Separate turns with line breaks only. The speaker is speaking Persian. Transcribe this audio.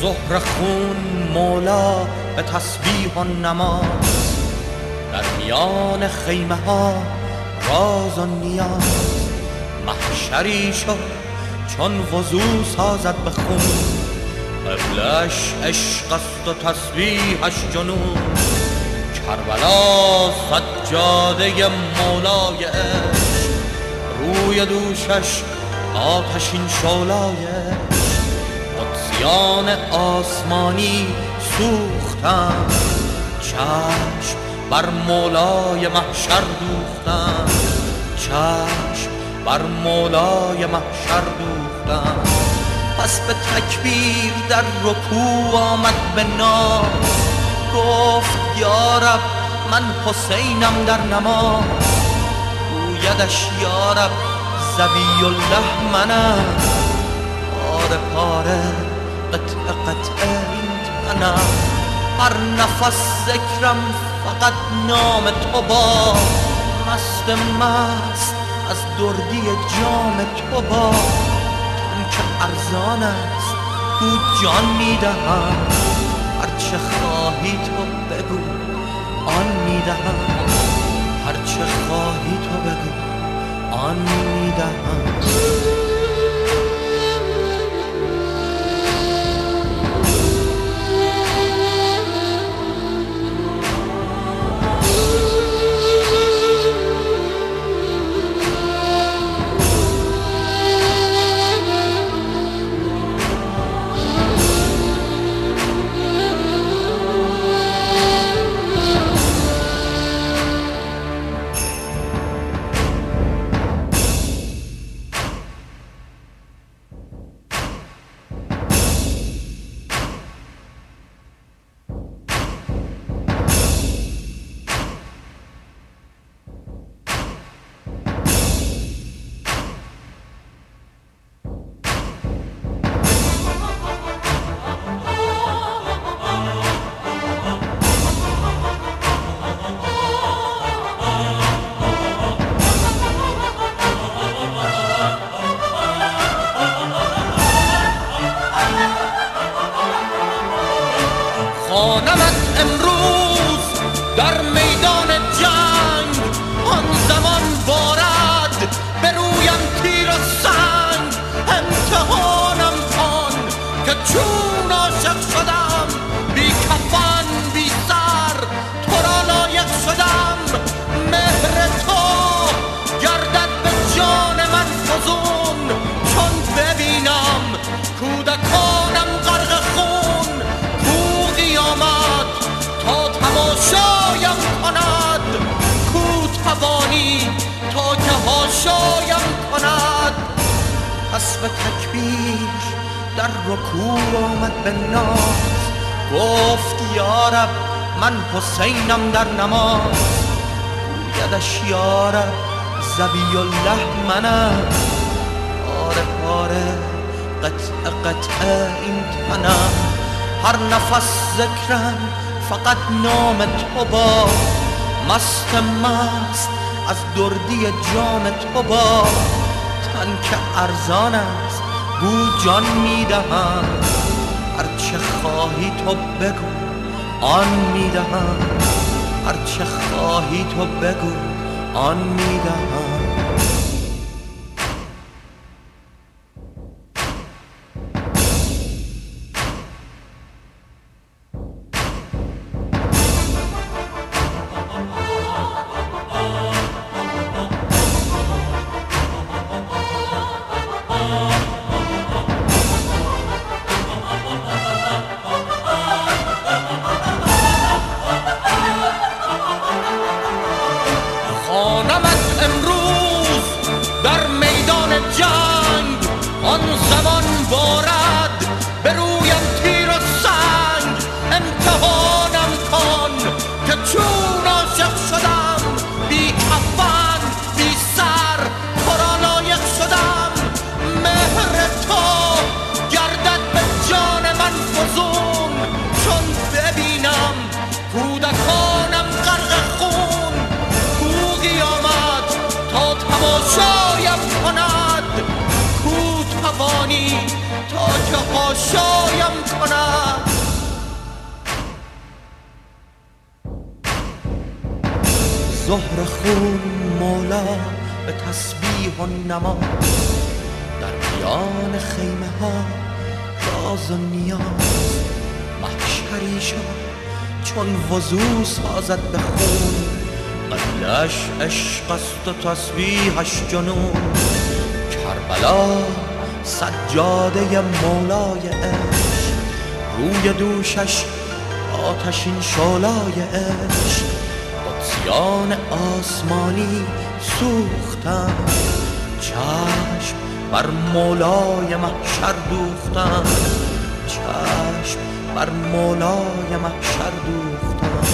زهر خون مولا به تسبیح و نماز، در میان خیمه ها راز و نیاز. محشری شد چون وضو سازد به خون، قبلش عشق است و تسبیحش جنون. کربلا سجاده مولای عشق، روی دوشش آتشین شعلای عشق. قدسیان آسمانی سوختند، چشم بر مولای محشر دوختند، چشم بر مولای محشر دوختند. پس به تکبیر در رکوع آمد به ناز، گفت یا رب من حسینم در نماز. گویدش یا رب ذبی الله منم، پاره پاره قطعه قطعه این تنم. هر نفس ذکرم فقط نام تو با، مست مست از دردی جام تو با. تن که ارزان است گو جان میدهم، هرچه خواهی تو بگو آن میدهم، هرچه خواهی تو بگو آن میدهم. خوانمت امروز در میدان جنگ، آن زمان بارد به رویم تیر و سنگ. امتحانم کن که چون عاشق شدم، بی کفن بی سر تو را لایق شدم. مهر تو گردد به جان من فزون، چون ببینم کودکانم غرق خون. قیامت تا تماشایم کند، کو توانی تا که هاشایم کند. پس به تکبیر در رکوع آمد به ناز، گفت یا رب من حسینم در نماز. گویدش یا رب ذبی الله منم، پاره پاره قطعه قطعه این تنم. هر نفس ذکرم فقط نام تو با، مست مست از دردی جام تو با. تن که ارزان است گو جان میدهم، هرچه خواهی تو بگو آن میدهم، هرچه خواهی تو بگو آن میدهم. در میدان جنگ آن زمان بارد به رویم تیر و سنگ. امتحانم کن که چون عاشق شدم، بی کفن بی سر تو را لایق شدم. مهر تو گردد به جان من فزون، چون ببینم کودکانم غرق خون. کو قیامت تا تماشایم کند، کو توانی تا که حاشایم کند. زهر خون مولا به تسبیح و نماز، در میان خیمه ها راز و نیاز. محشری شد چون وضو سازد به خون، قبلش عشق است و تسبیحش جنون. کربلا سجاده مولای عشق، روی دوشش آتشین شعلای عشق. قدسیان آسمانی سوختند، چشم بر مولای محشر دوختند، چشم بر مولای محشر دوختند.